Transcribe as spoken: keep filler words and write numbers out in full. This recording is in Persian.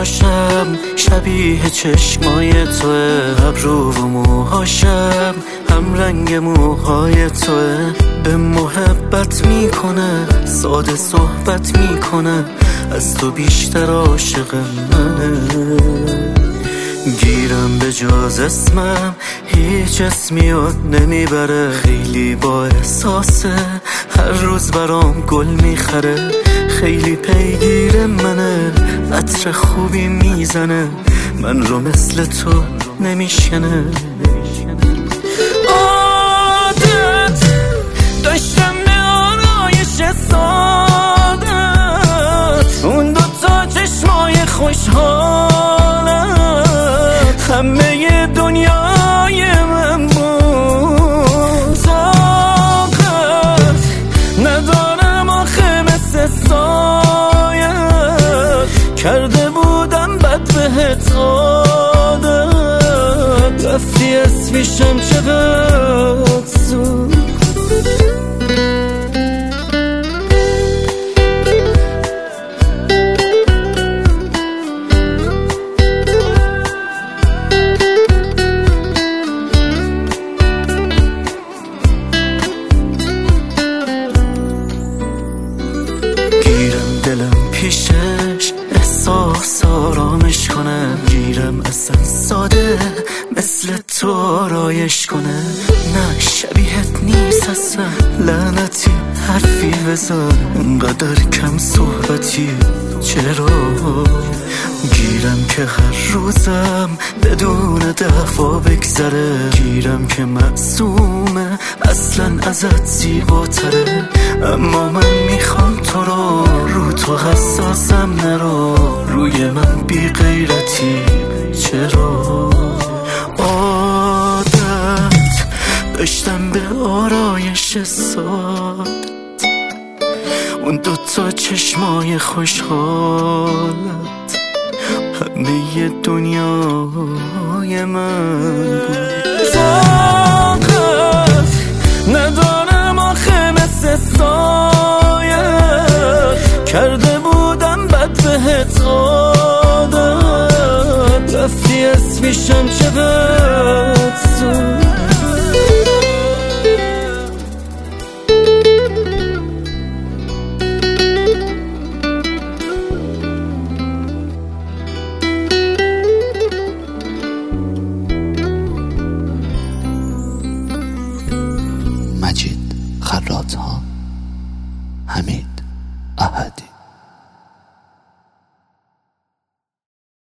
چشماشم شبیه چشمای توه، ابرو و موهاشم هم رنگ موهای توه. به محبت میکنه، ساده صحبت میکنه، از تو بیشتر عاشق منه. گیرم به جز اسمم هیچ اسمی یاد نمیبره، خیلی با احساسه، هر روز برام گل میخره. خیلی پیگیر منه، عطر خوبی میزنه، من رو مثل تو نمیشنه. عادت داشتم به آرایش سادت، اون دوتا چشمای خوشحالت، همه دنیای من بود. طاقت ندارم آخه مثل سایت، کرده بودم بد بهت عادت، رفتی اسمیشم چقدر زود. دلم پیشش احساس آرامش کنه، گیرم اصلا ساده مثل تو آرایش کنه. نه شبیهت نیست اصلا، لعنتی حرفی بزن، انقدر کم صحبتی چرا؟ گیرم که هر روزم بدون دفعه بگذره، گیرم که معصومه اصلا ازت زیباتره. اما من میخوام تو رو، رو تو حساسم نرو، روی من بی غیرتی چرا؟ عادت داشتم به آرایش ساد، اون دوتا چشمای خوشحالت، همه دنیای من بود. طاقت ندارم آخه مثل سایت، کرده بودم بد بهت عادت، رفتی اسمیشم چقدر زود. مجید خراط ها، حمید.